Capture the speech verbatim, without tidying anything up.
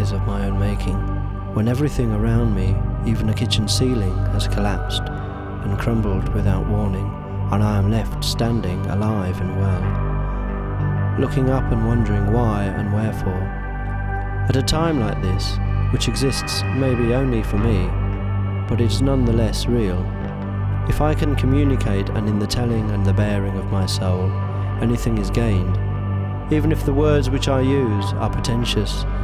is of my own making, when everything around me, even the kitchen ceiling, has collapsed and crumbled without warning, and I am left standing alive and well, looking up and wondering why and wherefore. At a time like this, which exists maybe only for me, but is nonetheless real, if I can communicate, and in the telling and the bearing of my soul, anything is gained, even if the words which I use are pretentious